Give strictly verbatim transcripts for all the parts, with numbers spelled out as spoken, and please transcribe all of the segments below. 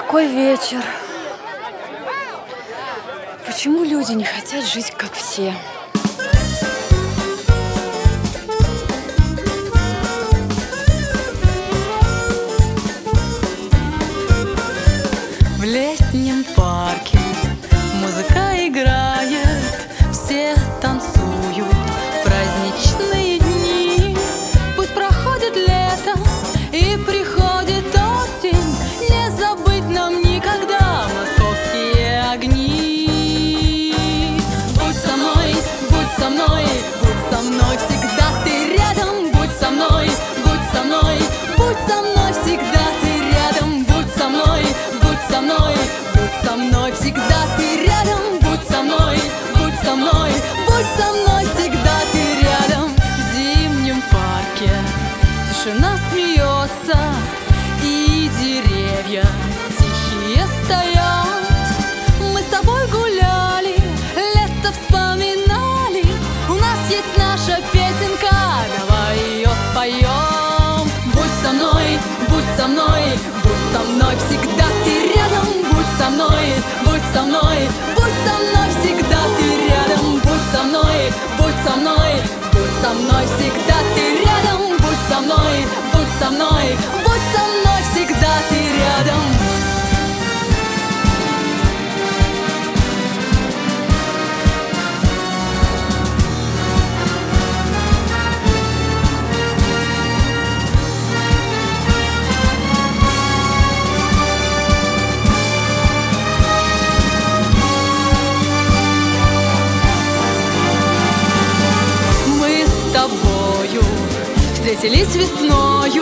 Такой вечер. Почему люди не хотят жить, как все? В летнем парке музыка играет, все танцуют в праздничные дни. Пусть проходит лето и приходит осень, не забыть нам никогда московские огни. Будь со мной, будь со мной, будь со мной, всегда ты рядом. Будь со мной, будь со мной, будь со мной, всегда ты рядом. Будь со мной, будь со мной, будь со мной, всегда ты рядом. Будь со мной, будь со мной, будь со мной, всегда ты рядом. В зимнем парке тишина смеется, и деревья тихие стоят. Мы с тобой гуляли, лето вспоминали. У нас есть наша песенка, давай ее споем. Будь со мной, будь со мной, будь со мной, всегда ты рядом. Будь со мной, будь со мной, будь со мной, всегда ты рядом. Будь со мной, будь со мной, будь со мной, всегда ты рядом. Будь со мной, будь со мной, будь со мной, всегда ты рядом. Встретились весною,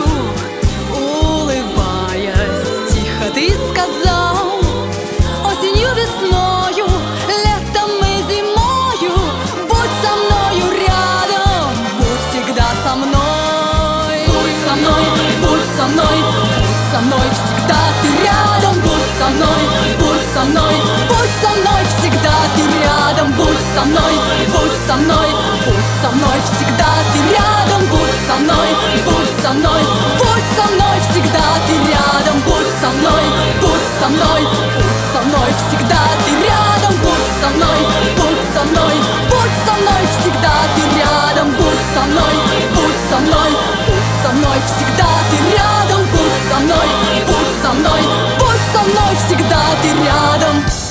улыбаясь, тихо ты сказал: осенью, весною, летом и зимою будь со мною рядом, будь всегда со мной. Будь со мной, будь со мной, будь со мной, всегда ты рядом. Будь со мной, будь со мной, будь со мной, всегда ты рядом. Будь со мной, будь со мной, будь со мной, всегда ты рядом. Будь со мной, будь со мной, будь со мной, всегда ты рядом. Будь со мной, будь со мной, будь со мной, всегда ты рядом. Будь со мной, будь со мной, будь со мной, всегда ты рядом. Будь со мной, будь со мной, будь со мной, всегда ты рядом. Будь со мной, будь со мной, будь со мной, всегда ты рядом.